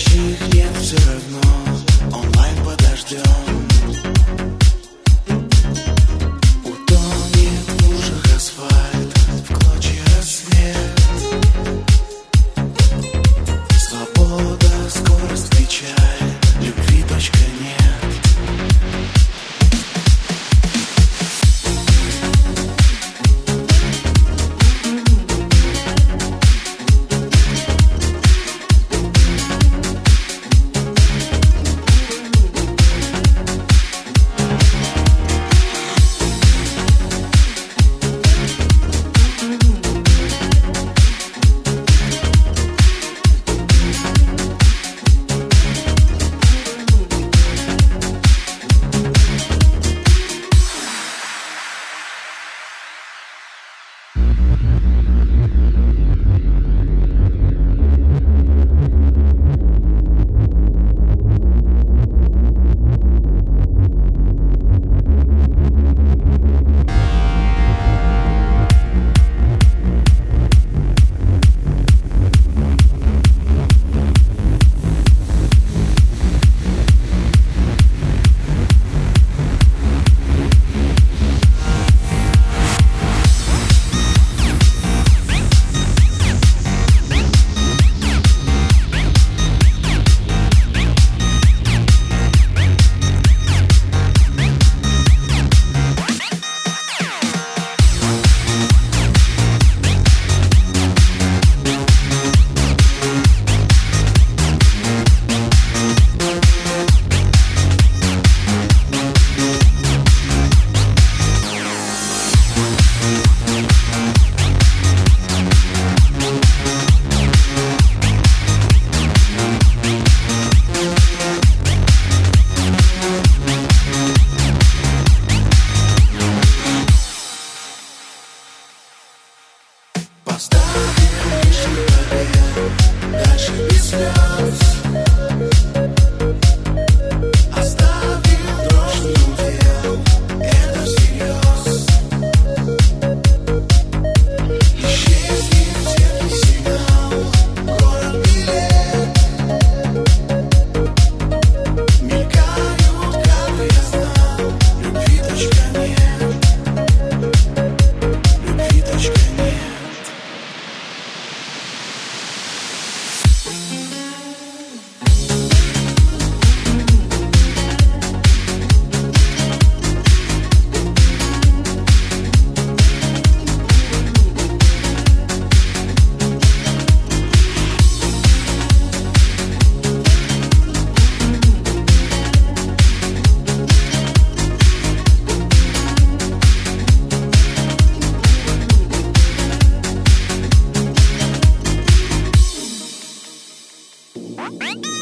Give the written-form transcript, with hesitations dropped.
Спешащих нет все равно, онлайн подождем. Утонет в лужах асфальт, в клочья рассвет. Свобода, скорость, печаль, любви точка нет. Дальше без слез. Оставил дрожь в руке, это всерьез. Исчезнет теплый сигнал, город билет. Мелькают кадры, я знал, любви точка нет. Любви точка нет. Bye.